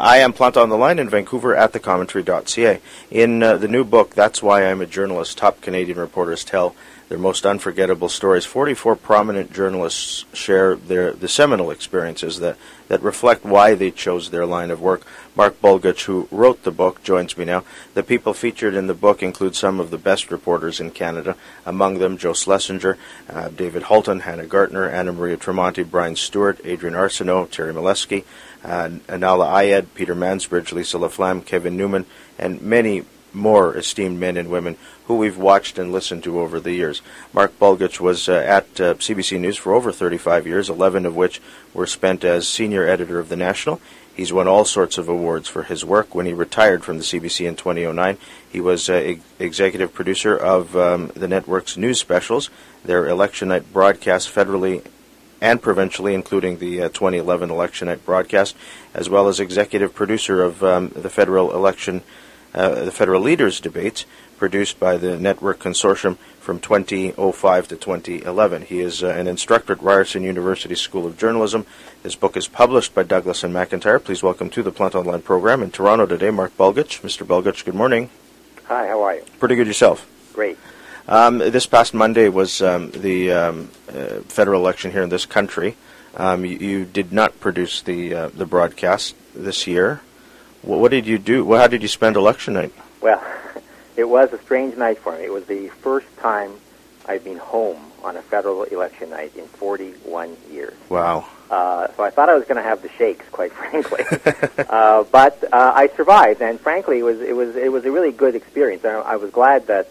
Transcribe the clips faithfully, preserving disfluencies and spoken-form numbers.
I am Planta on the Line in Vancouver at the commentary dot c a. In uh, the new book, That's Why I'm a Journalist, top Canadian reporters tell their most unforgettable stories. forty-four prominent journalists share their the seminal experiences that, that reflect why they chose their line of work. Mark Bulgutch, who wrote the book, joins me now. The people featured in the book include some of the best reporters in Canada, among them Joe Schlesinger, uh, David Halton, Hannah Gartner, Anna Maria Tremonti, Brian Stewart, Adrian Arsenault, Terry Molesky, uh, Anala Ayed, Peter Mansbridge, Lisa Laflamme, Kevin Newman, and many more esteemed men and women who we've watched and listened to over the years. Mark Bulgutch was uh, at uh, C B C News for over thirty-five years, eleven of which were spent as senior editor of The National. He's won all sorts of awards for his work. When he retired from the C B C in two thousand nine, he was uh, ex- executive producer of um, the network's news specials, their election night broadcast federally and provincially, including the uh, twenty eleven election night broadcast, as well as executive producer of um, the federal election Uh, the federal leaders debates produced by the network consortium from twenty oh five to twenty eleven. He is uh, an instructor at Ryerson University School of Journalism. His book is published by Douglas and McIntyre. Please welcome to the Planta Online program in Toronto today, Mark Bulgutch. Mister Bulgutch, good morning. Hi, how are you? Pretty good yourself. Great. Um, this past Monday was um, the um, uh, federal election here in this country. Um, you, you did not produce the uh, the broadcast this year. What did you do? Well, how did you spend election night? Well, it was a strange night for me. It was the first time I'd been home on a federal election night in forty-one years. Wow. Uh, so I thought I was going to have the shakes, quite frankly. uh, but uh, I survived, and frankly, it was it was it was a really good experience. I, I was glad that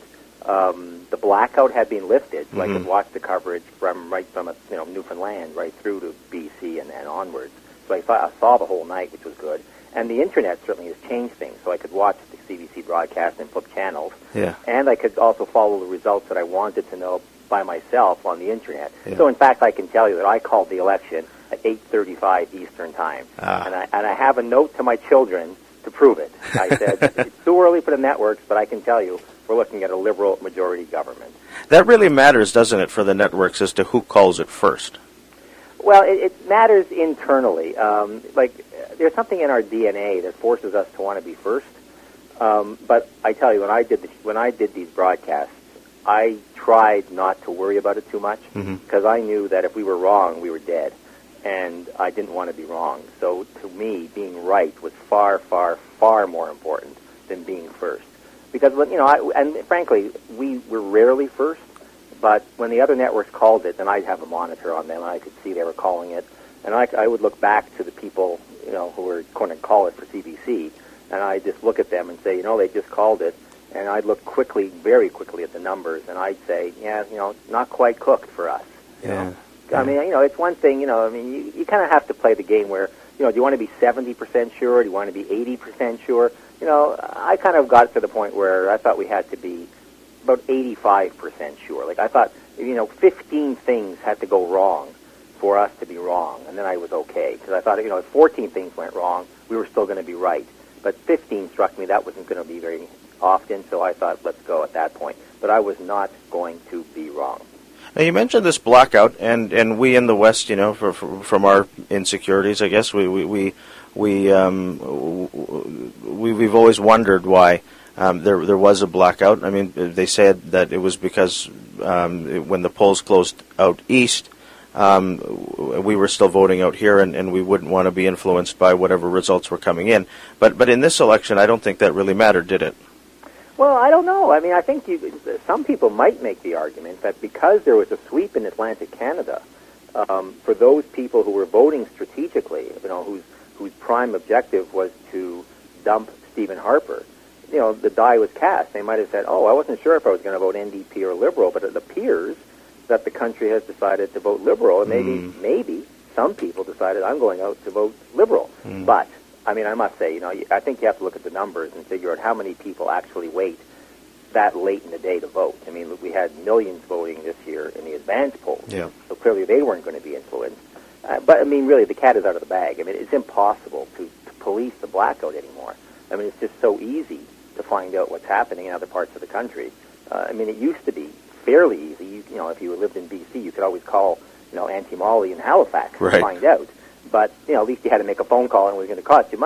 um, the blackout had been lifted, so mm-hmm. I could watch the coverage from right from you know Newfoundland right through to B C and, and onwards. So I, saw, I saw the whole night, which was good. And the Internet certainly has changed things, so I could watch the C B C broadcast and flip channels. Yeah. And I could also follow the results that I wanted to know by myself on the Internet. Yeah. So, in fact, I can tell you that I called the election at eight thirty-five Eastern Time. Ah. And, I, and I have a note to my children to prove it. I said, it's too early for the networks, but I can tell you we're looking at a liberal majority government. That really matters, doesn't it, for the networks as to who calls it first? Well, it, it matters internally. Um, like, there's something in our D N A that forces us to want to be first. Um, but I tell you, when I did the, when I did these broadcasts, I tried not to worry about it too much because mm-hmm. I knew that if we were wrong, we were dead, and I didn't want to be wrong. So to me, being right was far, far, far more important than being first. Because you know, I, and frankly, we were rarely first. But when the other networks called it, then I'd have a monitor on them, and I could see they were calling it. And I, I would look back to the people, you know, who were going to call it for C B C, and I'd just look at them and say, you know, they just called it. And I'd look quickly, very quickly at the numbers, and I'd say, yeah, you know, not quite cooked for us. You yeah. know? I mean, you know, it's one thing, you know, I mean, you, you kind of have to play the game where, you know, do you want to be seventy percent sure? Do you want to be eighty percent sure? You know, I kind of got to the point where I thought we had to be about eighty-five percent sure. Like, I thought, you know, fifteen things had to go wrong for us to be wrong, and then I was okay. Because I thought, you know, if fourteen things went wrong, we were still going to be right. But fifteen struck me that wasn't going to be very often, so I thought, let's go at that point. But I was not going to be wrong. Now, you mentioned this blackout, and, and we in the West, you know, for, for, from our insecurities, I guess, we, we, we, we, um, we, we've always wondered why Um, there there was a blackout. I mean, they said that it was because um, it, when the polls closed out east, um, we were still voting out here, and, and we wouldn't want to be influenced by whatever results were coming in. But but in this election, I don't think that really mattered, did it? Well, I don't know. I mean, I think you, some people might make the argument that because there was a sweep in Atlantic Canada, um, for those people who were voting strategically, you know, whose whose prime objective was to dump Stephen Harper, you know, the die was cast. They might have said, oh, I wasn't sure if I was going to vote N D P or Liberal, but it appears that the country has decided to vote Liberal, and maybe, mm. maybe some people decided I'm going out to vote Liberal. Mm. But, I mean, I must say, you know, I think you have to look at the numbers and figure out how many people actually wait that late in the day to vote. I mean, we had millions voting this year in the advance polls, yeah. so clearly they weren't going to be influenced. Uh, but, I mean, really, the cat is out of the bag. I mean, it's impossible to, to police the blackout anymore. I mean, it's just so easy to find out what's happening in other parts of the country. Uh, I mean, it used to be fairly easy. You, you know, if you lived in B C, you could always call, you know, Auntie Molly in Halifax right. to find out. But, you know, at least you had to make a phone call and it was going to cost you money.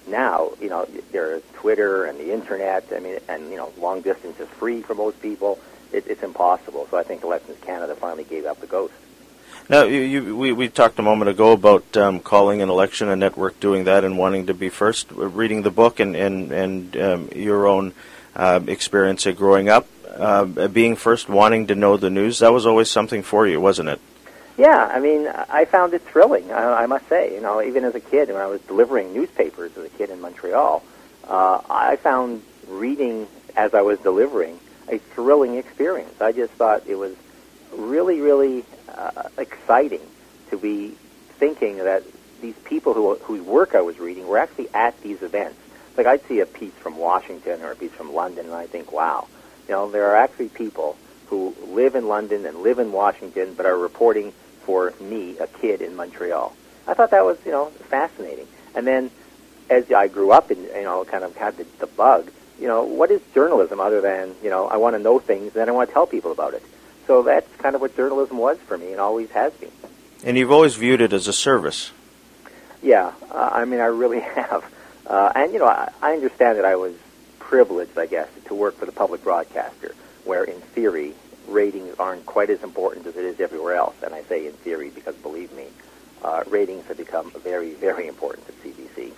now, you know, there's Twitter and the internet. I mean, and you know, long distance is free for most people. It, it's impossible. So I think Elections Canada finally gave up the ghost. Now, you, you, we, we talked a moment ago about um, calling an election, a network doing that and wanting to be first. Reading the book and, and, and um, your own uh, experience of growing up, uh, being first, wanting to know the news, that was always something for you, wasn't it? Yeah, I mean, I found it thrilling, I, I must say. You know, even as a kid, when I was delivering newspapers as a kid in Montreal, uh, I found reading as I was delivering a thrilling experience. I just thought it was really, really uh, exciting to be thinking that these people who, whose work I was reading were actually at these events. Like, I'd see a piece from Washington or a piece from London, and I think, wow, you know, there are actually people who live in London and live in Washington but are reporting for me, a kid in Montreal. I thought that was, you know, fascinating. And then as I grew up and, you know, kind of had the, the bug, you know, what is journalism other than, you know, I want to know things and then I want to tell people about it. So that's kind of what journalism was for me and always has been. And you've always viewed it as a service. Yeah, uh, I mean, I really have. Uh, and, you know, I, I understand that I was privileged, I guess, to work for the public broadcaster, where in theory, ratings aren't quite as important as it is everywhere else. And I say in theory because, believe me, uh, ratings have become very, very important at C B C.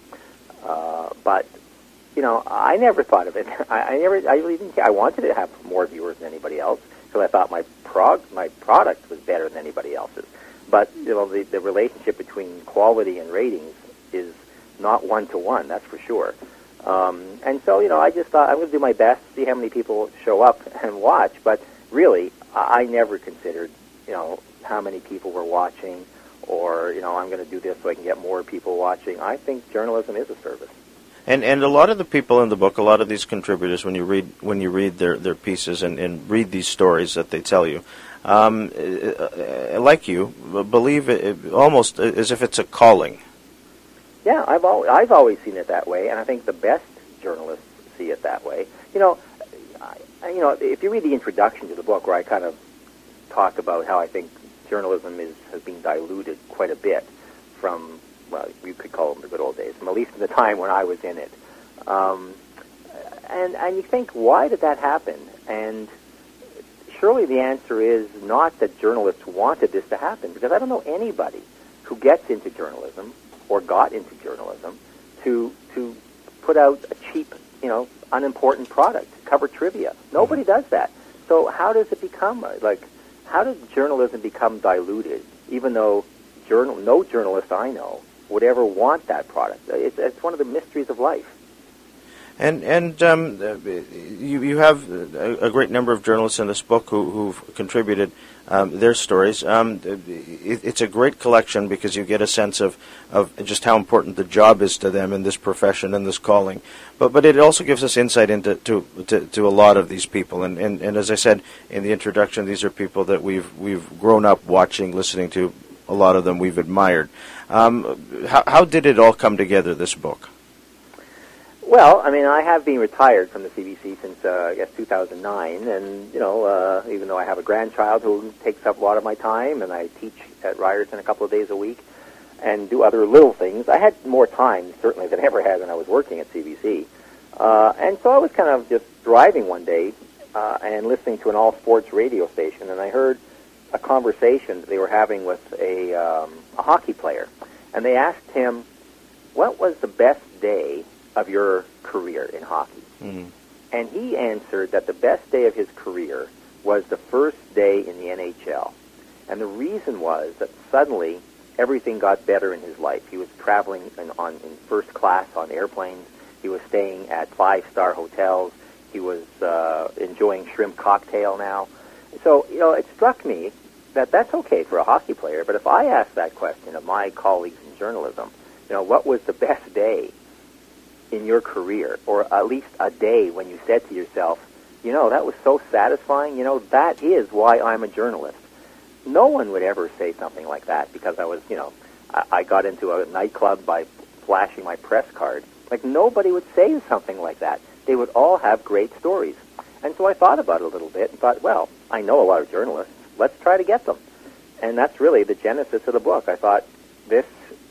Uh, but, you know, I never thought of it. I, I never, I really didn't care. I wanted to have more viewers than anybody else because I thought my prog, my product was better than anybody else's. But, you know, the, the relationship between quality and ratings is not one-to-one, that's for sure. Um, and so, you know, I just thought I'm going to do my best, see how many people show up and watch. But really, I never considered, you know, how many people were watching or, you know, I'm going to do this so I can get more people watching. I think journalism is a service. And and a lot of the people in the book, a lot of these contributors, when you read when you read their, their pieces and, and read these stories that they tell you, um, uh, like you, believe it almost as if it's a calling. Yeah, I've always, I've always seen it that way, and I think the best journalists see it that way. You know, I, you know, if you read the introduction to the book, where I kind of talk about how I think journalism is has been diluted quite a bit from, well, you could call them the good old days, from at least the time when I was in it. Um, and and you think, why did that happen? And surely the answer is not that journalists wanted this to happen, because I don't know anybody who gets into journalism or got into journalism to to put out a cheap, you know, unimportant product, cover trivia. Nobody does that. So how does it become, like, how does journalism become diluted, even though journal, no journalist I know would ever want that product? It's, it's one of the mysteries of life. And and um, you you have a, a great number of journalists in this book who, who've contributed um, their stories. Um, it, it's a great collection because you get a sense of, of just how important the job is to them in this profession and this calling. But but it also gives us insight into to, to, to a lot of these people. And, and, and as I said in the introduction, these are people that we've we've grown up watching, listening to. A lot of them we've admired. Um, how, how did it all come together, this book? Well, I mean, I have been retired from the C B C since, uh, I guess, two thousand nine, and, you know, uh, even though I have a grandchild who takes up a lot of my time, and I teach at Ryerson a couple of days a week, and do other little things, I had more time, certainly, than I ever had when I was working at C B C. Uh, and so I was kind of just driving one day uh, and listening to an all-sports radio station, and I heard a conversation that they were having with a, um, a hockey player, and they asked him, what was the best day of your career in hockey? Mm-hmm. And he answered that the best day of his career was the first day in the N H L. And the reason was that suddenly everything got better in his life. He was traveling in, on, in first class on airplanes. He was staying at five-star hotels. He was uh, enjoying shrimp cocktail now. So, you know, it struck me that that's okay for a hockey player, but if I asked that question of my colleagues in journalism, you know, what was the best day in your career, or at least a day when you said to yourself, you know, that was so satisfying, you know, that is why I'm a journalist. No one would ever say something like that because I was, you know, I, I got into a nightclub by flashing my press card. Like, nobody would say something like that. They would all have great stories. And so I thought about it a little bit and thought, well, I know a lot of journalists. Let's try to get them. And that's really the genesis of the book. I thought this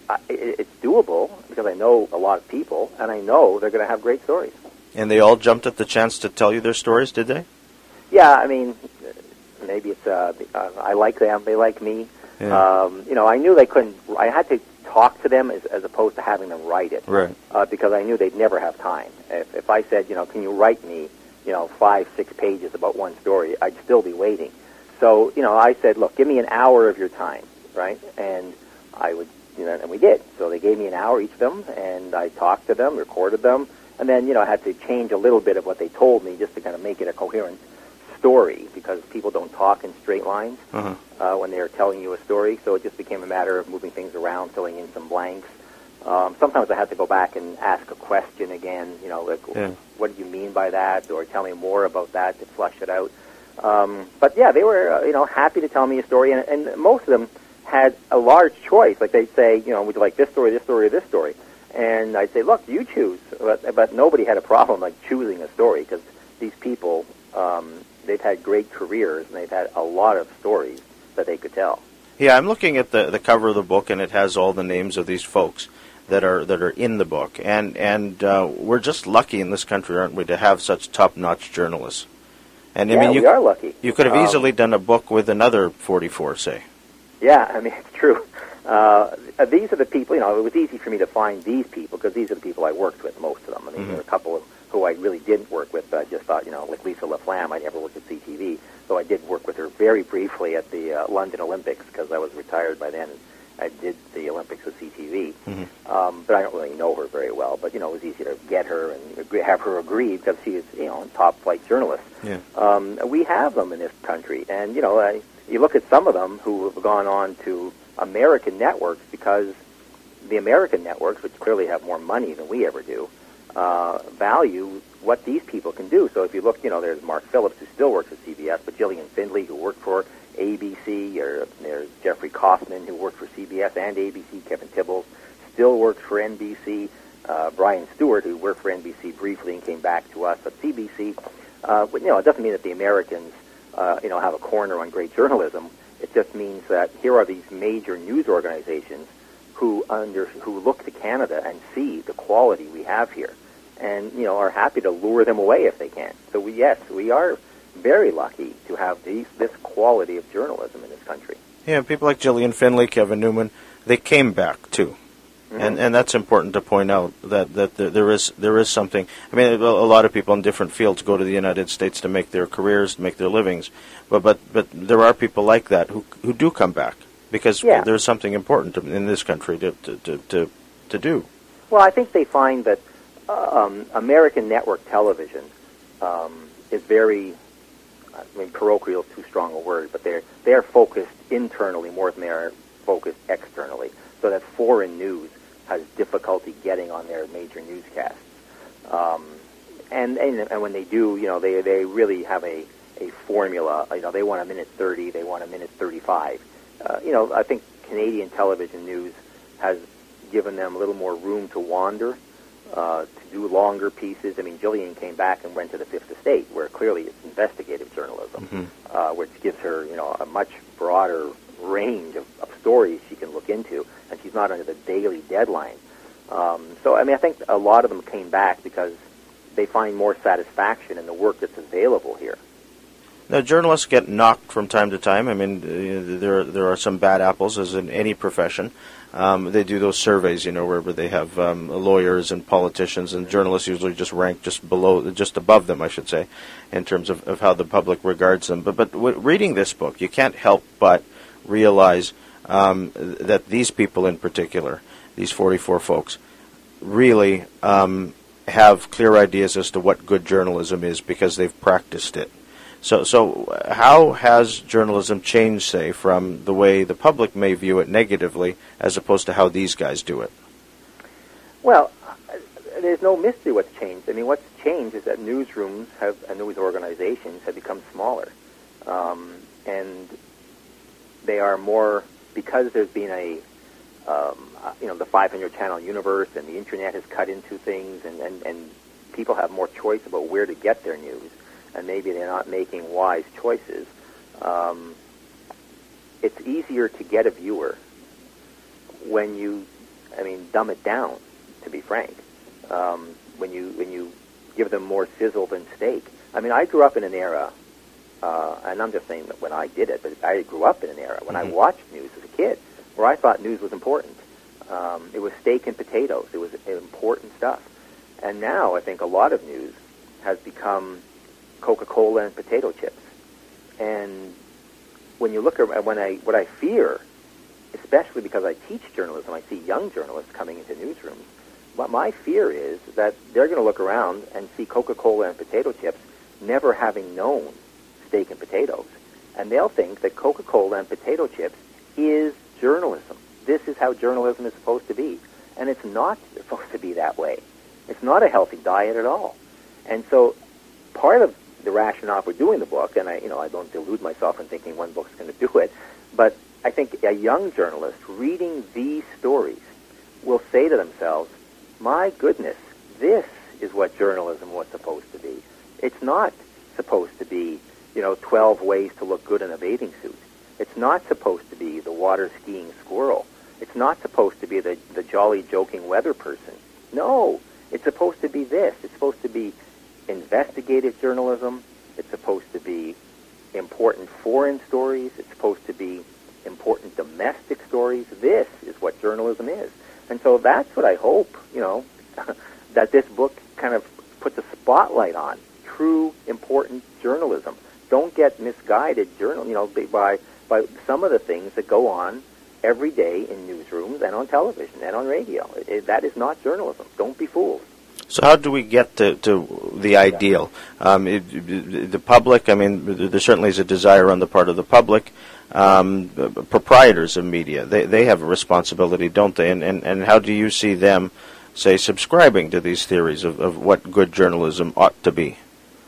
I, it, it's doable because I know a lot of people, and I know they're going to have great stories. And they all jumped at the chance to tell you their stories, did they? Yeah, I mean, maybe it's uh, I like them, they like me. Yeah. Um, you know, I knew they couldn't. I had to talk to them as, as opposed to having them write it, right? Uh, because I knew they'd never have time. If, if I said, you know, can you write me, you know, five, six pages about one story, I'd still be waiting. So, you know, I said, look, give me an hour of your time, right? And I would, you know, and we did. So they gave me an hour, each of them, and I talked to them, recorded them, and then, you know, I had to change a little bit of what they told me just to kind of make it a coherent story, because people don't talk in straight lines uh-huh. uh, when they're telling you a story. So it just became a matter of moving things around, filling in some blanks. Um, sometimes I had to go back and ask a question again, you know, like, yeah. what do you mean by that? Or tell me more about that to flush it out. Um, but yeah, they were, uh, you know, happy to tell me a story, and, and most of them had a large choice. Like they'd say, you know, would you like this story, this story, or this story? And I'd say, look, you choose. But, but nobody had a problem like choosing a story, because these people, um, they've had great careers, and they've had a lot of stories that they could tell. Yeah, I'm looking at the, the cover of the book, and it has all the names of these folks that are that are in the book, and and uh, we're just lucky in this country, aren't we, to have such top-notch journalists? And I yeah, mean, you, we are lucky. You could have um, easily done a book with another forty-four, say. Yeah, I mean, it's true. Uh, these are the people, you know, it was easy for me to find these people, because these are the people I worked with, most of them. I mean, mm-hmm. there were a couple of who I really didn't work with, but I just thought, you know, like Lisa LaFlamme, I never worked at C T V, so I did work with her very briefly at the uh, London Olympics, because I was retired by then. I did the Olympics with C T V, mm-hmm. um, but I don't really know her very well. But, you know, it was easy to get her and agree, have her agree, because she is, you know, a top-flight journalist. Yeah. Um, we have them in this country, and, you know, I, you look at some of them who have gone on to American networks, because the American networks, which clearly have more money than we ever do, uh, value what these people can do. So if you look, you know, there's Mark Phillips, who still works at C B S, but Gillian Findley, who worked for A B C, or there's Jeffrey Kaufman, who worked for C B S and A B C, Kevin Tibbles, still works for N B C, uh, Brian Stewart, who worked for N B C briefly and came back to us, but C B C, uh, you know, it doesn't mean that the Americans, uh, you know, have a corner on great journalism. It just means that here are these major news organizations who under who look to Canada and see the quality we have here, and, you know, are happy to lure them away if they can. So we, yes, we are very lucky to have these, this quality of journalism in this country. Yeah, people like Gillian Findley, Kevin Newman, they came back too, mm-hmm. and and that's important to point out, that that there, there is there is something. I mean, a lot of people in different fields go to the United States to make their careers, to make their livings, but but but there are people like that who who do come back, because yeah. there's something important to, in this country to to, to to to do. Well, I think they find that um, American network television um, is very, I mean, parochial is too strong a word, but they're they're focused internally more than they are focused externally. So that foreign news has difficulty getting on their major newscasts. Um, and, and and when they do, you know, they they really have a, a formula. You know, they want a minute thirty, they want a minute thirty-five. Uh, you know, I think Canadian television news has given them a little more room to wander, uh, to do longer pieces. I mean, Gillian came back and went to the Fifth Estate, where clearly it's investigative journalism, mm-hmm. uh, which gives her, you know, a much broader range of, of stories she can look into, and she's not under the daily deadline. Um, so, I mean, I think a lot of them came back because they find more satisfaction in the work that's available here. Now, journalists get knocked from time to time. I mean, uh, there there are some bad apples, as in any profession. Um, they do those surveys, you know, where they have um, lawyers and politicians, and journalists usually just rank just below, just above them, I should say, in terms of, of how the public regards them. But but w- reading this book, you can't help but realize um, that these people in particular, these forty-four folks, really um, have clear ideas as to what good journalism is, because they've practiced it. So, so how has journalism changed, say, from the way the public may view it negatively, as opposed to how these guys do it? Well, there's no mystery what's changed. I mean, what's changed is that newsrooms have, and news organizations have become smaller, um, and they are more, because there's been a, um, you know, the five hundred channel universe, and the internet has cut into things, and, and, and people have more choice about where to get their news, and maybe they're not making wise choices. Um, it's easier to get a viewer when you I mean, dumb it down, to be frank. Um, when you when you give them more sizzle than steak. I mean, I grew up in an era, uh, and I'm just saying that when I did it, but I grew up in an era when mm-hmm. I watched news as a kid, where I thought news was important. Um, it was steak and potatoes. It was important stuff. And now I think a lot of news has become Coca-Cola and potato chips. And when you look at when I what I fear, especially because I teach journalism, I see young journalists coming into newsrooms. What my fear is that they're going to look around and see Coca-Cola and potato chips never having known steak and potatoes. And they'll think that Coca-Cola and potato chips is journalism. This is how journalism is supposed to be. And it's not supposed to be that way. It's not a healthy diet at all. And so part of the rationale for doing the book, and I, you know, I don't delude myself in thinking one book's going to do it, but I think a young journalist reading these stories will say to themselves, my goodness, this is what journalism was supposed to be. It's not supposed to be, you know, twelve ways to look good in a bathing suit. It's not supposed to be the water skiing squirrel. It's not supposed to be the, the jolly joking weather person. No, it's supposed to be this. It's supposed to be investigative journalism. It's supposed to be important foreign stories. It's supposed to be important domestic stories. This is what journalism is. And so that's what I hope, you know, that this book kind of puts a spotlight on. True, important journalism. Don't get misguided journal, you know, by by some of the things that go on every day in newsrooms and on television and on radio. It, it, that is not journalism. Don't be fooled. So how do we get to, to the ideal? Um, it, it, the public, I mean, there certainly is a desire on the part of the public. Um, proprietors of media, they they have a responsibility, don't they? And, and, and how do you see them, say, subscribing to these theories of, of what good journalism ought to be?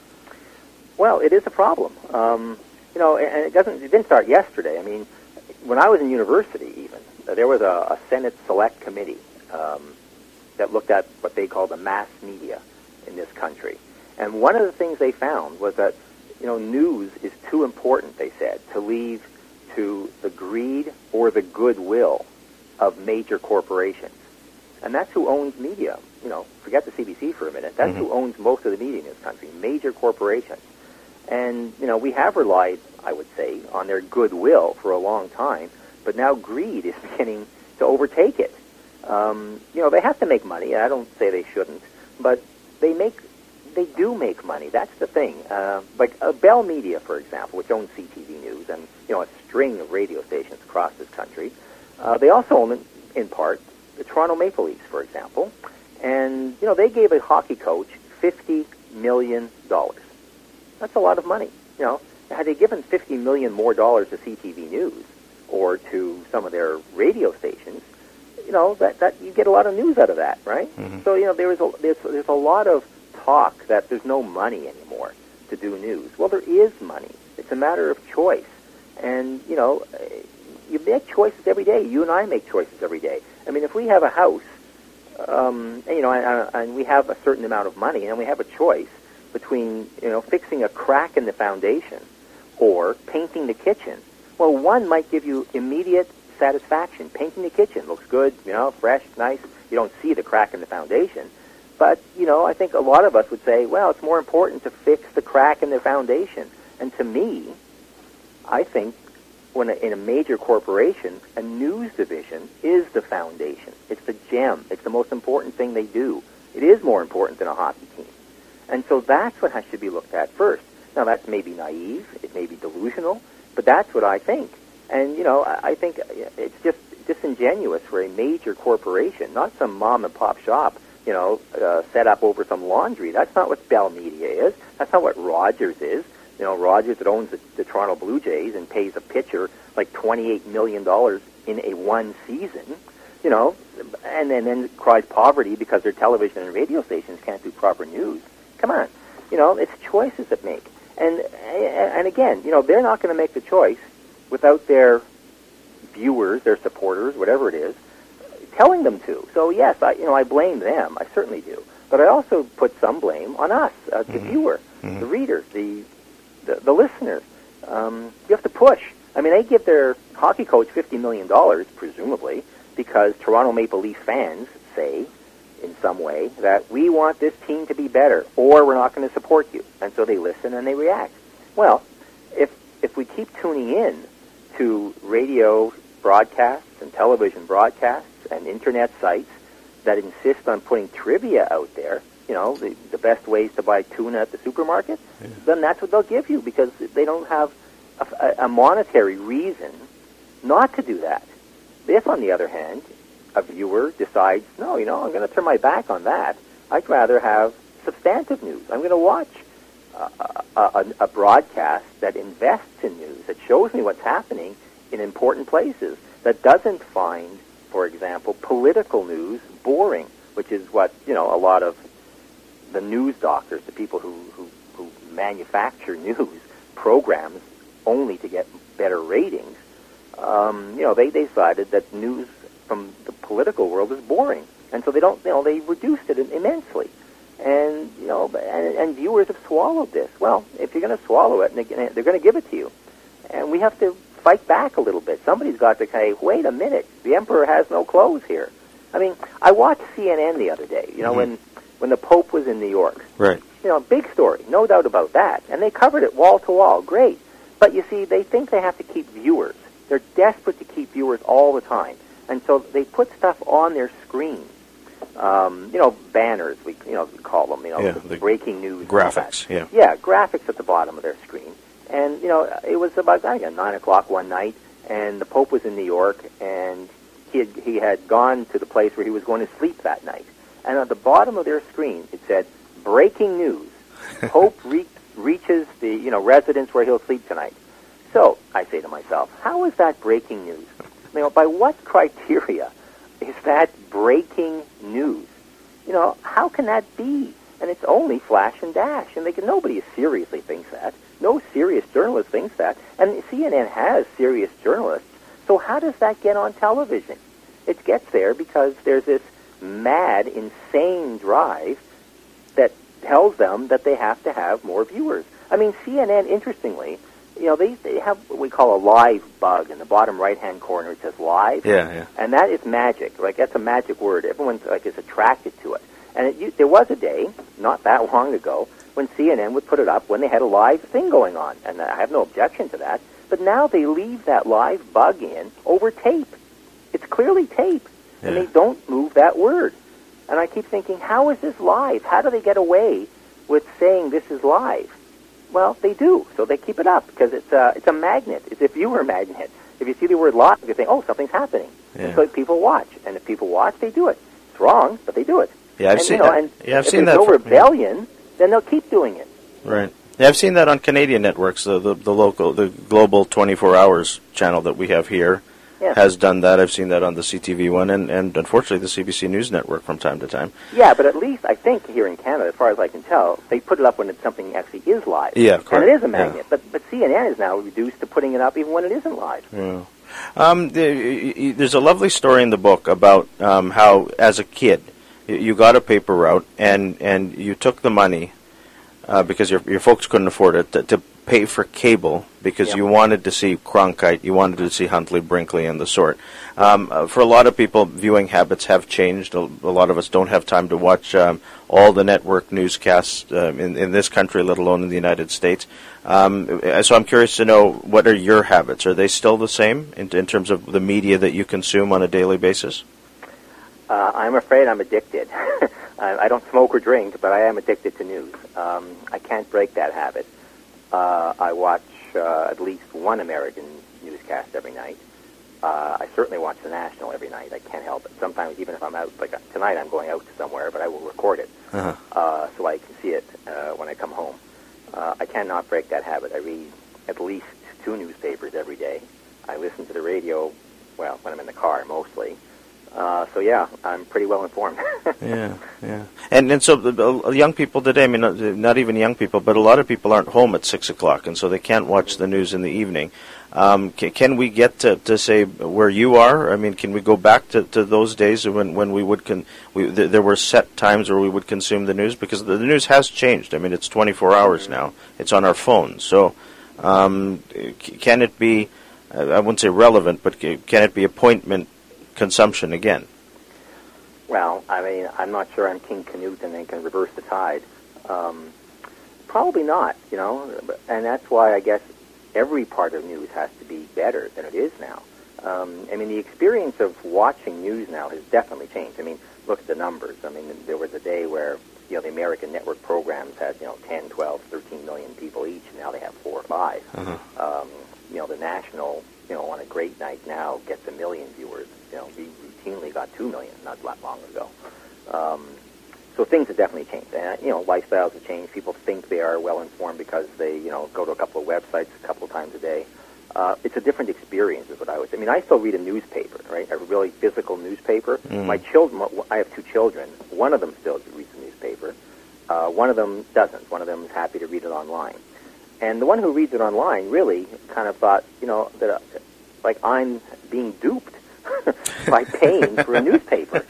Well, it is a problem. Um, you know, and it doesn't. It didn't start yesterday. I mean, when I was in university, even there was a, a Senate Select Committee um, that looked at what they call the mass media in this country. And one of the things they found was that, you know, news is too important, they said, to leave to the greed or the goodwill of major corporations. And that's who owns media. You know, forget the C B C for a minute. That's mm-hmm. who owns most of the media in this country, major corporations. And, you know, we have relied, I would say, on their goodwill for a long time, but now greed is beginning to overtake it. Um, you know, they have to make money. I don't say they shouldn't, but they make, they do make money. That's the thing. Uh, like uh, Bell Media, for example, which owns C T V News and, you know, a string of radio stations across this country, uh, they also own, in, in part, the Toronto Maple Leafs, for example. And, you know, they gave a hockey coach fifty million dollars. That's a lot of money. You know, had they given fifty million dollars more dollars to C T V News or to some of their radio stations, you know, that, that you get a lot of news out of that, right? Mm-hmm. So, you know, there is a, there's, there's a lot of talk that there's no money anymore to do news. Well, there is money. It's a matter of choice. And, you know, you make choices every day. You and I make choices every day. I mean, if we have a house, um, and, you know, and, and we have a certain amount of money, and we have a choice between, you know, fixing a crack in the foundation or painting the kitchen. Well, one might give you immediate satisfaction. Painting the kitchen looks good, you know, fresh, nice. You don't see the crack in the foundation. But, you know, I think a lot of us would say, well, it's more important to fix the crack in the foundation. And to me, I think when a, in a major corporation, a news division is the foundation. It's the gem. It's the most important thing they do. It is more important than a hockey team. And so that's what has to be looked at first. Now, that may be naive. It may be delusional. But that's what I think. And, you know, I think it's just disingenuous for a major corporation, not some mom-and-pop shop, you know, uh, set up over some laundry. That's not what Bell Media is. That's not what Rogers is. You know, Rogers that owns the, the Toronto Blue Jays and pays a pitcher like twenty-eight million dollars in a one season, you know, and, and then cries poverty because their television and radio stations can't do proper news. Come on. You know, it's choices that make. And, and again, you know, they're not going to make the choice without their viewers, their supporters, whatever it is, telling them to. So yes, I you know I blame them. I certainly do. But I also put some blame on us, uh, the mm-hmm. viewer, mm-hmm. the reader, the the, the listener. Um, you have to push. I mean, they give their hockey coach fifty million dollars, presumably, because Toronto Maple Leaf fans say, in some way, that we want this team to be better, or we're not going to support you. And so they listen and they react. Well, if if we keep tuning in to radio broadcasts and television broadcasts and internet sites that insist on putting trivia out there, you know, the, the best ways to buy tuna at the supermarket, yeah. then that's what they'll give you, because they don't have a, a monetary reason not to do that. If, on the other hand, a viewer decides, no, you know, I'm going to turn my back on that, I'd rather have substantive news. I'm going to watch uh, a, a, a broadcast that invests in news, that shows me what's happening in important places, that doesn't find, for example, political news boring, which is what, you know, a lot of the news doctors, the people who, who, who manufacture news programs only to get better ratings, um, you know, they, they decided that news from the political world is boring. And so they don't, you know, they reduced it immensely. And, you know, and, and viewers have swallowed this. Well, if you're going to swallow it, they're going to give it to you. And we have to fight back a little bit. Somebody's got to say, wait a minute, the emperor has no clothes here. I mean, I watched C N N the other day, you know, mm-hmm. when, when the Pope was in New York. Right. You know, big story, no doubt about that. And they covered it wall to wall, great. But you see, they think they have to keep viewers. They're desperate to keep viewers all the time. And so they put stuff on their screen. Um, you know, banners, we you know we call them, you know, yeah, the the breaking news. Graphics, yeah. Yeah, graphics at the bottom of their screen. And, you know, it was about, I think, nine o'clock one night, and the Pope was in New York, and he had, he had gone to the place where he was going to sleep that night. And at the bottom of their screen, it said, breaking news. Pope re- reaches the, you know, residence where he'll sleep tonight. So, I say to myself, how is that breaking news? You know, by what criteria is that breaking news? You know, how can that be? And it's only flash and dash. And they can, nobody seriously thinks that. No serious journalist thinks that. And C N N has serious journalists. So how does that get on television? It gets there because there's this mad, insane drive that tells them that they have to have more viewers. I mean, C N N, interestingly, you know, they, they have what we call a live bug in the bottom right-hand corner. It says live. Yeah, yeah. And that is magic. Like, that's a magic word. Everyone, like, is attracted to it. And it, you, there was a day, not that long ago, when C N N would put it up when they had a live thing going on. And I have no objection to that. But now they leave that live bug in over tape. It's clearly tape. Yeah. And they don't move that word. And I keep thinking, how is this live? How do they get away with saying this is live? Well, they do. So they keep it up because it's a, it's a magnet. It's a viewer magnet. If you see the word live, you think, oh, something's happening. Yeah. And so people watch. And if people watch, they do it. It's wrong, but they do it. Yeah, I've and, seen you know, that. And yeah, I've if seen there's that. no rebellion, yeah. then they'll keep doing it. Right. Yeah, I've seen that on Canadian networks. The, the the local, the global twenty-four hours channel that we have here yeah. has done that. I've seen that on the C T V one, and, and unfortunately the C B C News Network from time to time. Yeah, but at least I think here in Canada, as far as I can tell, they put it up when it's something actually is live. Yeah, correct. And it is a magnet. Yeah. But but C N N is now reduced to putting it up even when it isn't live. Yeah. Um, there's a lovely story in the book about um, how, as a kid, you got a paper route and, and you took the money uh, because your your folks couldn't afford it to, to pay for cable because yep. you wanted to see Cronkite, you wanted to see Huntley, Brinkley, and the sort. Um, uh, for a lot of people, viewing habits have changed. A, a lot of us don't have time to watch um, all the network newscasts uh, in, in this country, let alone in the United States. Um, so I'm curious to know, what are your habits? Are they still the same in, in terms of the media that you consume on a daily basis? Uh, I'm afraid I'm addicted. I don't smoke or drink, but I am addicted to news. Um, I can't break that habit. Uh, I watch uh, at least one American newscast every night. Uh, I certainly watch the National every night. I can't help it. Sometimes, even if I'm out, like tonight I'm going out somewhere, but I will record it uh-huh. uh, so I can see it uh, when I come home. Uh, I cannot break that habit. I read at least two newspapers every day. I listen to the radio, well, when I'm in the car mostly. Uh, so yeah, I'm pretty well informed. yeah, yeah, and and so the, uh, young people today, I mean, not, not even young people, but a lot of people aren't home at six o'clock, and so they can't watch the news in the evening. Um, can, can we get to, to say where you are? I mean, can we go back to, to those days when when we would con- we th- there were set times where we would consume the news, because the, the news has changed. I mean, it's twenty-four hours now. It's on our phones. So um, can it be? I wouldn't say relevant, but can it be appointment consumption again? Well, I mean, I'm not sure I'm King Canute and they can reverse the tide. Um, probably not, you know, and that's why I guess every part of news has to be better than it is now. Um, I mean, the experience of watching news now has definitely changed. I mean, look at the numbers. I mean, there was a day where, you know, the American network programs had, you know, ten, twelve, thirteen million people each, and now they have four or five. Uh-huh. Um, you know, the national, you know, on a great night now gets a million viewers. You know, we routinely got two million not that long ago. Um, so things have definitely changed. And, you know, lifestyles have changed. People think they are well-informed because they, you know, go to a couple of websites a couple of times a day. Uh, it's a different experience is what I would say. I mean, I still read a newspaper, right, a really physical newspaper. Mm. My children, I have two children. One of them still reads the newspaper. Uh, one of them doesn't. One of them is happy to read it online. And the one who reads it online really kind of thought, you know, that uh, like I'm being duped by paying for a newspaper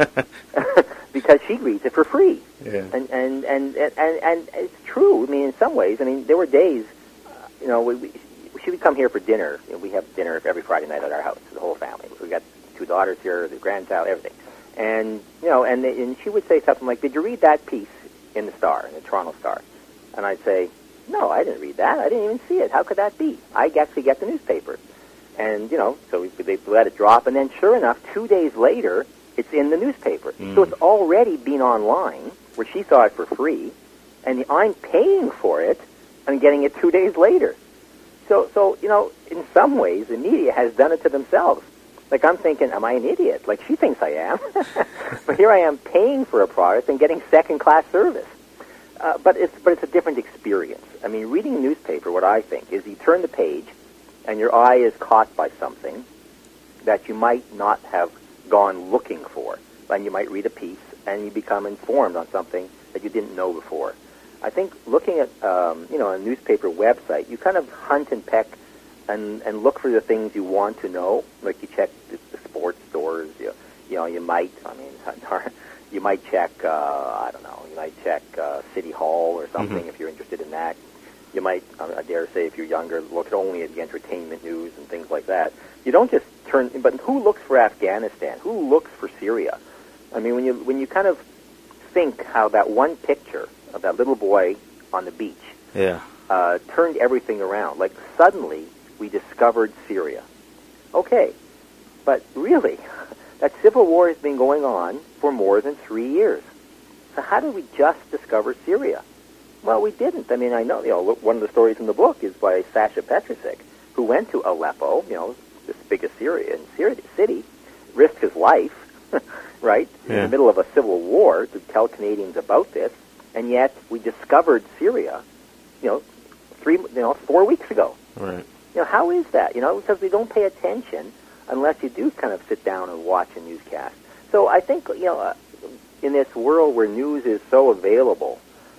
because she reads it for free. Yeah. And, and, and, and, and it's true. I mean, in some ways, I mean, there were days, uh, you know, we, we, she would come here for dinner. You know, we have dinner every Friday night at our house, the whole family. We got two daughters here, the grandchild, everything. And, you know, and, they, and she would say something like, did you read that piece in the Star, in the Toronto Star? And I'd say, no, I didn't read that. I didn't even see it. How could that be? I actually get the newspaper. And, you know, so we, they let it drop. And then, sure enough, two days later, it's in the newspaper. Mm. So it's already been online, where she saw it for free, and I'm paying for it and getting it two days later. So, so you know, in some ways, the media has done it to themselves. Like, I'm thinking, am I an idiot? Like, she thinks I am. But here I am paying for a product and getting second-class service. Uh, but it's but it's a different experience. I mean, reading a newspaper, what I think, is you turn the page, and your eye is caught by something that you might not have gone looking for. And you might read a piece, and you become informed on something that you didn't know before. I think looking at, um, you know, a newspaper website, you kind of hunt and peck and, and look for the things you want to know. Like you check the, the sports stores, you, you know, you might, I mean, you might check, uh, I don't know, you might check uh, City Hall or something mm-hmm. if you're interested in that. You might, I dare say, if you're younger, look only at the entertainment news and things like that. You don't just turn, but who looks for Afghanistan? Who looks for Syria? I mean, when you when you kind of think how that one picture of that little boy on the beach yeah. uh, turned everything around. Like, suddenly, we discovered Syria. Okay, but really, that civil war has been going on for more than three years. So how did we just discover Syria? Well, we didn't. I mean, I know, you know, one of the stories in the book is by Sasha Petrusik, who went to Aleppo, you know, this biggest Syrian city, risked his life, right, yeah. in the middle of a civil war to tell Canadians about this, and yet we discovered Syria, you know, three, you know, four weeks ago. Right. You know, how is that? You know, because we don't pay attention unless you do kind of sit down and watch a newscast. So I think, you know, uh, in this world where news is so available,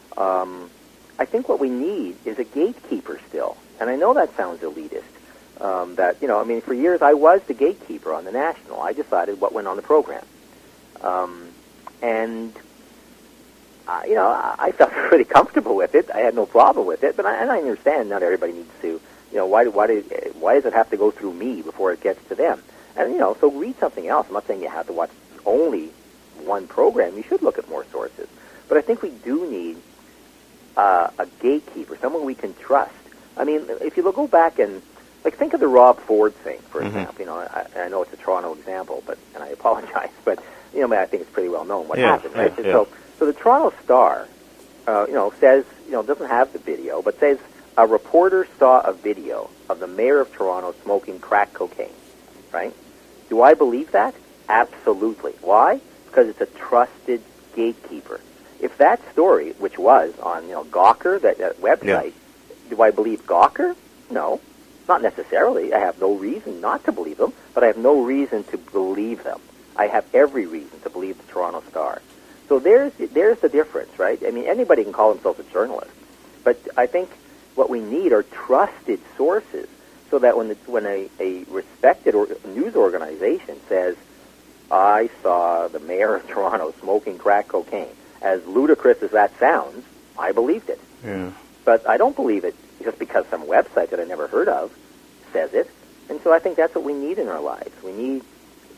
um, I think what we need is a gatekeeper still. And I know that sounds elitist. Um, that, you know, I mean, for years I was the gatekeeper on the National. I decided what went on the program. Um, and, uh, you know, I, I felt pretty comfortable with it. I had no problem with it. But I, and I understand not everybody needs to, you know, why, why, do, why does it have to go through me before it gets to them? And, you know, so read something else. I'm not saying you have to watch only one program. You should look at more sources. But I think we do need uh, a gatekeeper, someone we can trust. I mean, if you go back and, like, think of the Rob Ford thing, for mm-hmm. example. You know, I, I know it's a Toronto example, but and I apologize, but, you know, I think it's pretty well known what yeah, happened, right? Yeah, yeah. So, so the Toronto Star, uh, you know, says, you know, doesn't have the video, but says a reporter saw a video of the mayor of Toronto smoking crack cocaine, right? Do I believe that? Absolutely. Why? Because it's a trusted gatekeeper. If that story, which was on, you know, Gawker, that, that website, yeah. do I believe Gawker? No, not necessarily. I have no reason not to believe them, but I have no reason to believe them. I have every reason to believe the Toronto Star. So there's there's the difference, right? I mean, anybody can call themselves a journalist, but I think what we need are trusted sources, so that when the, when a, a respected or news organization says, "I saw the mayor of Toronto smoking crack cocaine," as ludicrous as that sounds, I believed it. Yeah. But I don't believe it just because some website that I never heard of says it. And so I think that's what we need in our lives. We need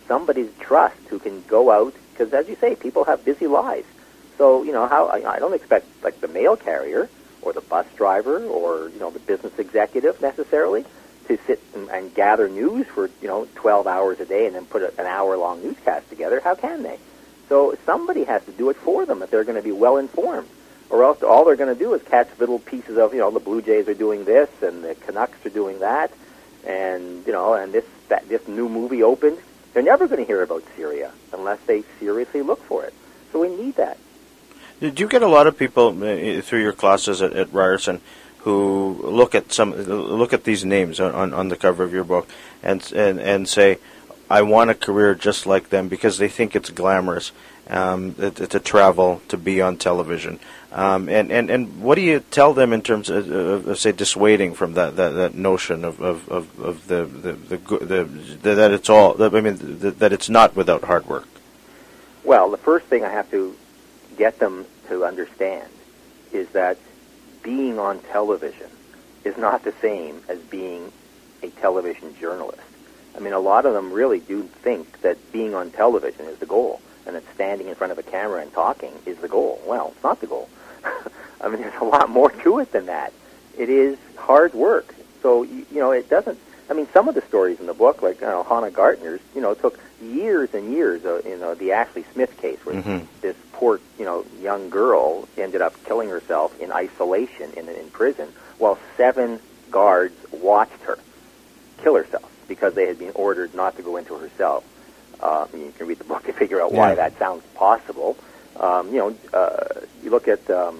somebody to trust who can go out, because as you say, people have busy lives. So, you know, how I, I don't expect like the mail carrier or the bus driver or, you know, the business executive necessarily to sit and, and gather news for, you know, twelve hours a day and then put a, an hour-long newscast together. How can they? So somebody has to do it for them if they're going to be well-informed. Or else all they're going to do is catch little pieces of, you know, the Blue Jays are doing this and the Canucks are doing that, and, you know, and this that, this new movie opened. They're never going to hear about Syria unless they seriously look for it. So we need that. Did you get a lot of people uh, through your classes at, at Ryerson who look at some look at these names on, on, on the cover of your book and and and say, I want a career just like them, because they think it's glamorous um, to, to travel, to be on television? Um, and, and, and what do you tell them in terms of, of, of say, dissuading from that, that, that notion of, of, of, of the, the, the, the, the that it's all, I mean, the, that it's not without hard work? Well, the first thing I have to get them to understand is that being on television is not the same as being a television journalist. I mean, a lot of them really do think that being on television is the goal, and that standing in front of a camera and talking is the goal. Well, it's not the goal. I mean, there's a lot more to it than that. It is hard work. So, you, you know, it doesn't, I mean, some of the stories in the book, like, you know, Hannah Gartner's, you know, took years and years, of, you know, the Ashley Smith case, where mm-hmm. this poor, you know, young girl ended up killing herself in isolation in, in prison, while seven guards watched her kill herself because they had been ordered not to go into her cell. Uh, you can read the book to figure out why yeah. that sounds possible. Um, you know, uh, you look at um,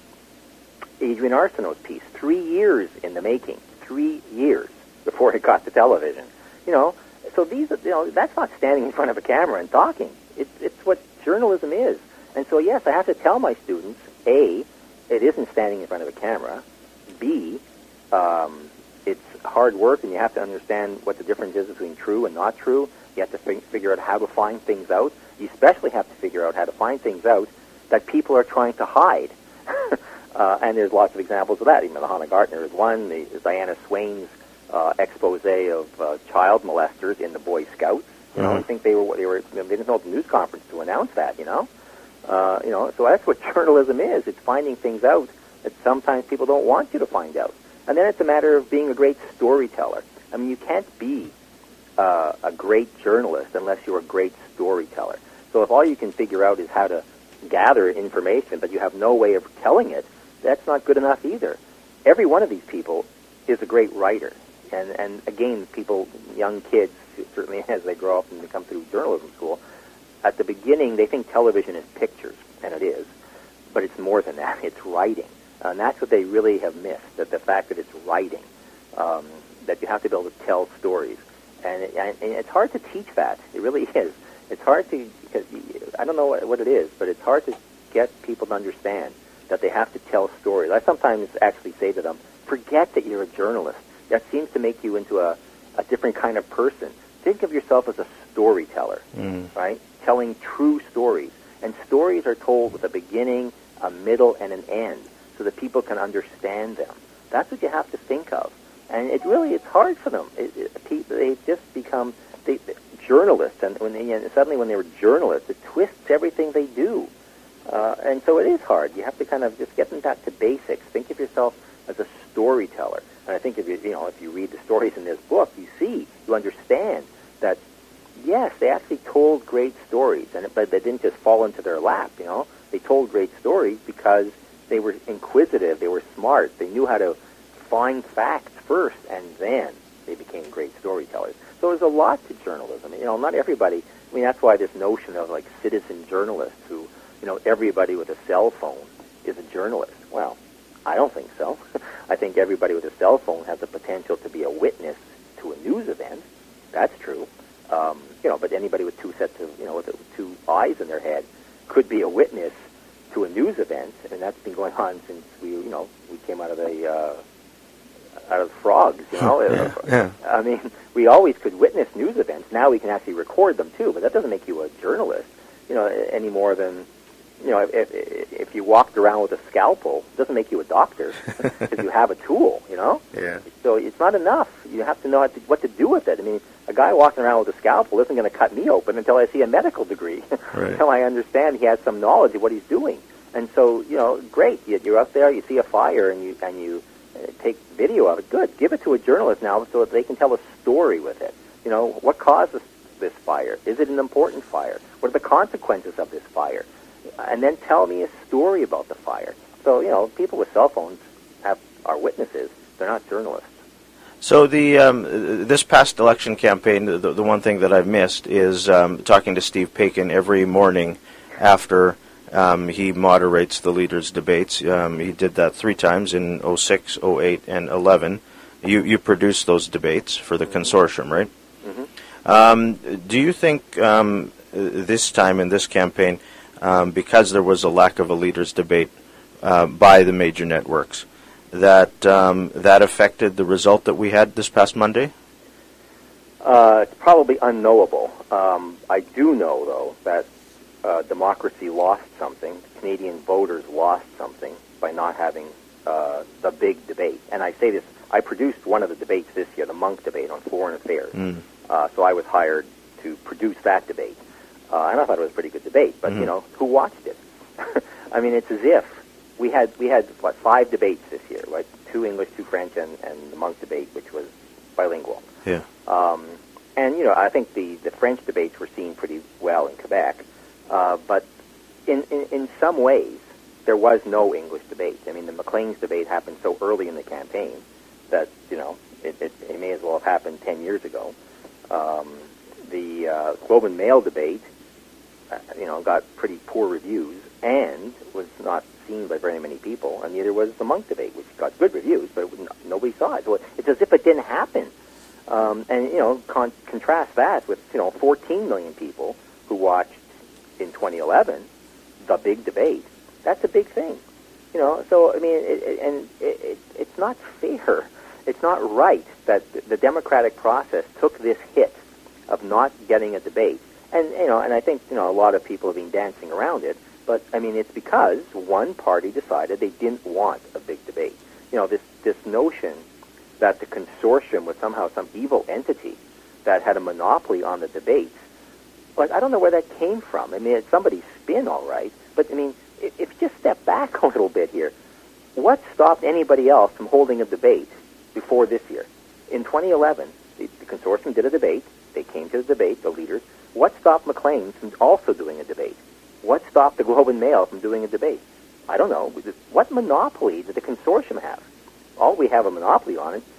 Adrian Arsenault's piece, three years in the making, three years before it got to television. You know, so these, you know, that's not standing in front of a camera and talking. It's it's what journalism is. And so, yes, I have to tell my students, A, it isn't standing in front of a camera. B, um, it's hard work, and you have to understand what the difference is between true and not true. You have to f- figure out how to find things out. You especially have to figure out how to find things out that people are trying to hide. uh, and there's lots of examples of that. Even the Hannah Gartner is one. The Diana Swain's uh, expose of uh, child molesters in the Boy Scouts. You know, mm-hmm. I think they were they were they didn't hold a news conference to announce that. You know, uh, you know. So that's what journalism is. It's finding things out that sometimes people don't want you to find out. And then it's a matter of being a great storyteller. I mean, you can't be uh, a great journalist unless you're a great storyteller. So if all you can figure out is how to gather information, but you have no way of telling it, that's not good enough either. Every one of these people is a great writer. And, and again, people, young kids, certainly as they grow up and they come through journalism school, at the beginning they think television is pictures, and it is, but it's more than that. It's writing. And that's what they really have missed, that the fact that it's writing, um, that you have to be able to tell stories. And, it, and it's hard to teach that. It really is. It's hard to, because I don't know what, what it is, but it's hard to get people to understand that they have to tell stories. I sometimes actually say to them, forget that you're a journalist. That seems to make you into a, a different kind of person. Think of yourself as a storyteller, mm. right? Telling true stories. And stories are told with a beginning, a middle, and an end, so that people can understand them. That's what you have to think of. And it really, it's hard for them. It, it, people, they just become they, they, journalists, and when they, and suddenly when they were journalists, it twists everything they do. Uh, and so it is hard. You have to kind of just get them back to basics. Think of yourself as a storyteller. And I think if you, you know, if you read the stories in this book, you see, you understand that, yes, they actually told great stories, and but they didn't just fall into their lap, you know. They told great stories because they were inquisitive, they were smart, they knew how to find facts first, and then they became great storytellers. So there's a lot to journalism. You know, not everybody, I mean, that's why this notion of, like, citizen journalists who, you know, everybody with a cell phone is a journalist. Well, I don't think so. I think everybody with a cell phone has the potential to be a witness to a news event. That's true. Um, you know, but anybody with two sets of, you know, with two eyes in their head could be a witness to a news event, and that's been going on since we, you know, we came out of the uh, out of frogs. You know, yeah, yeah. I mean, we always could witness news events. Now we can actually record them too, but that doesn't make you a journalist, you know, any more than you know, if, if, if you walked around with a scalpel, it doesn't make you a doctor because you have a tool, you know? Yeah. So it's not enough. You have to know how to, what to do with it. I mean, a guy walking around with a scalpel isn't going to cut me open until I see a medical degree, right. until I understand he has some knowledge of what he's doing. And so, you know, great. You're out there, you see a fire, and you and you uh, take video of it. Good. Give it to a journalist now so that they can tell a story with it. You know, what causes this fire? Is it an important fire? What are the consequences of this fire? And then tell me a story about the fire. So, you know, people with cell phones have are witnesses. They're not journalists. So the um, this past election campaign, the, the one thing that I've missed is um, talking to Steve Paikin every morning after um, he moderates the leaders' debates. Um, he did that three times in oh six, oh eight, and eleven. You you produced those debates for the mm-hmm. consortium, right? Mm-hmm. Um, do you think um, this time in this campaign, um, because there was a lack of a leaders' debate uh, by the major networks, that um, that affected the result that we had this past Monday? Uh, it's probably unknowable. Um, I do know, though, that uh, democracy lost something. Canadian voters lost something by not having uh, the big debate. And I say this, I produced one of the debates this year, the Munk debate on foreign affairs. Mm. Uh, so I was hired to produce that debate. Uh, and I thought it was a pretty good debate. But, mm. you know, who watched it? I mean, it's as if We had we had what five debates this year, right? Two English, two French, and, and the Munk debate, which was bilingual. Yeah. Um, and you know, I think the, the French debates were seen pretty well in Quebec, uh, but in, in in some ways there was no English debate. I mean, the Maclean's debate happened so early in the campaign that you know it, it, it may as well have happened ten years ago. Um, the uh, Globe and Mail debate, uh, you know, got pretty poor reviews and was not seen by very many people, and neither was the Munk debate, which got good reviews, but it was, nobody saw it. So it's as if it didn't happen. Um, and, you know, con- contrast that with, you know, fourteen million people who watched in twenty eleven the big debate. That's a big thing. You know, so, I mean, it, it, and it, it, it's not fair. It's not right that the democratic process took this hit of not getting a debate. And, you know, and I think, you know, a lot of people have been dancing around it. But, I mean, it's because one party decided they didn't want a big debate. You know, this, this notion that the consortium was somehow some evil entity that had a monopoly on the debates, like, I don't know where that came from. I mean, it's somebody's spin, all right. But, I mean, if, if you just step back a little bit here, what stopped anybody else from holding a debate before this year? In twenty eleven, the, the consortium did a debate. They came to the debate, the leaders. What stopped Maclean from also doing a debate? What stopped the Globe and Mail from doing a debate? I don't know. What monopoly did the consortium have? All we have a monopoly on it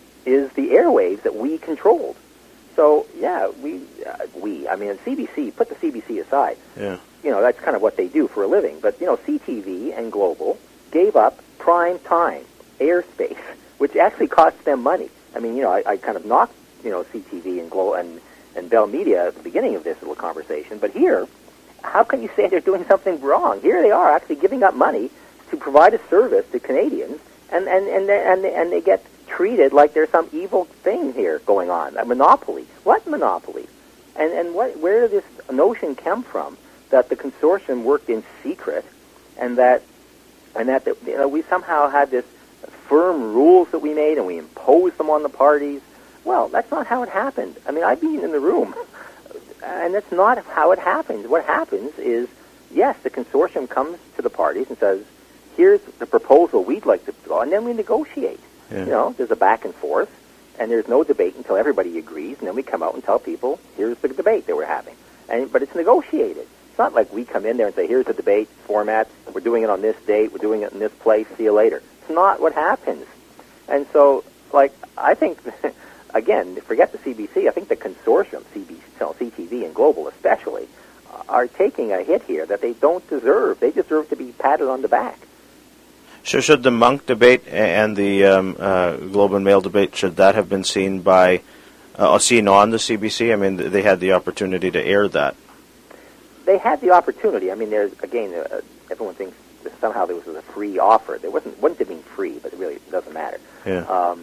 is the airwaves that we controlled. So, yeah, we, uh, we, I mean, C B C, put the C B C aside. Yeah. You know, that's kind of what they do for a living. But, you know, C T V and Global gave up prime time airspace, which actually costs them money. I mean, you know, I, I kind of knocked, you know, C T V and Global and, and Bell Media at the beginning of this little conversation. But here, how can you say they're doing something wrong? Here they are actually giving up money to provide a service to Canadians, and and and they, and, they, and they get treated like there's some evil thing here going on, a monopoly. What monopoly? And and what? Where did this notion come from that the consortium worked in secret, and that and that the, you know, we somehow had this firm rules that we made and we imposed them on the parties? Well, that's not how it happened. I mean, I've been in the room. And that's not how it happens. What happens is, yes, the consortium comes to the parties and says, here's the proposal we'd like to go, and then we negotiate. Yeah. You know, there's a back and forth, and there's no debate until everybody agrees, and then we come out and tell people, here's the debate that we're having. And But it's negotiated. It's not like we come in there and say, here's the debate format, we're doing it on this date, we're doing it in this place, see you later. It's not what happens. And so, like, I think... Again, forget the C B C. I think the consortium, C B C, C T V and Global especially, uh, are taking a hit here that they don't deserve. They deserve to be patted on the back. So should the Munk debate and the um, uh, Globe and Mail debate, should that have been seen by, uh, seen on the C B C? I mean, they had the opportunity to air that. They had the opportunity. I mean, there's, again, uh, everyone thinks that somehow there was a free offer. There wasn't, wouldn't have been free, but it really doesn't matter. Yeah. Um,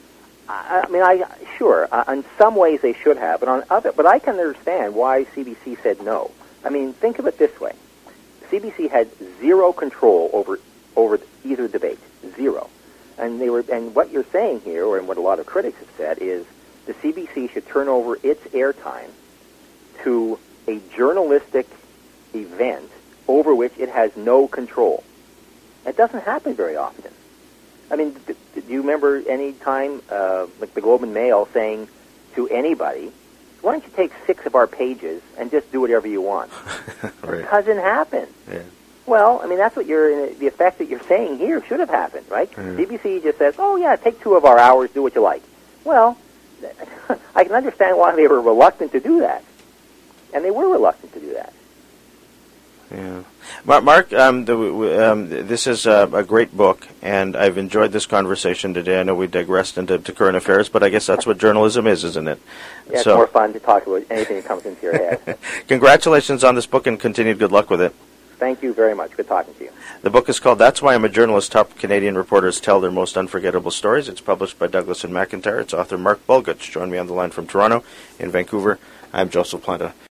I mean, I sure. Uh, in some ways, they should have, but on other. But I can understand why C B C said no. I mean, think of it this way: C B C had zero control over over either debate, zero. And they were, and what you're saying here, or what a lot of critics have said, is the C B C should turn over its airtime to a journalistic event over which it has no control. It doesn't happen very often. I mean, do, do you remember any time, uh, like the Globe and Mail saying to anybody, why don't you take six of our pages and just do whatever you want? Right. It doesn't happen. Yeah. Well, I mean, that's what you're, the effect that you're saying here should have happened, right? Mm. C B C just says, oh, yeah, take two of our hours, do what you like. Well, I can understand why they were reluctant to do that. And they were reluctant to do that. Yeah. Mark, um, the, um, this is a, a great book, and I've enjoyed this conversation today. I know we digressed into to current affairs, but I guess that's what journalism is, isn't it? Yeah, it's so, more fun to talk about anything that comes into your head. Congratulations on this book, and continued good luck with it. Thank you very much. Good talking to you. The book is called That's Why I'm a Journalist. Top Canadian Reporters Tell Their Most Unforgettable Stories. It's published by Douglas and McIntyre. Its author, Mark Bulgutch. Join me on the line from Toronto. In Vancouver, I'm Joseph Planta.